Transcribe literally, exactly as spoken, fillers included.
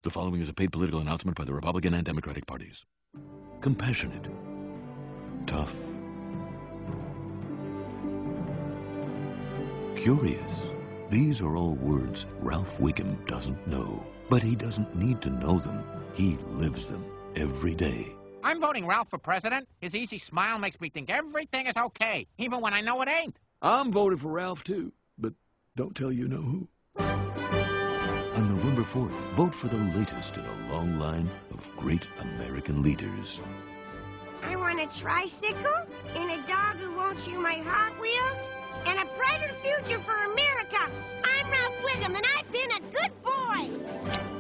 The following is a paid political announcement by the Republican and Democratic parties. Compassionate. Tough. Curious. These are all words Ralph Wiggum doesn't know. But he doesn't need to know them. He lives them every day. I'm voting Ralph for president. His easy smile makes me think everything is okay, even when I know it ain't. I'm voting for Ralph, too, but don't tell you know who. On November fourth, vote for the latest in a long line of great American leaders. I want a tricycle, and a dog who won't chew my Hot Wheels, and a brighter future for America. I'm Ralph Wiggum, and I've been a good boy.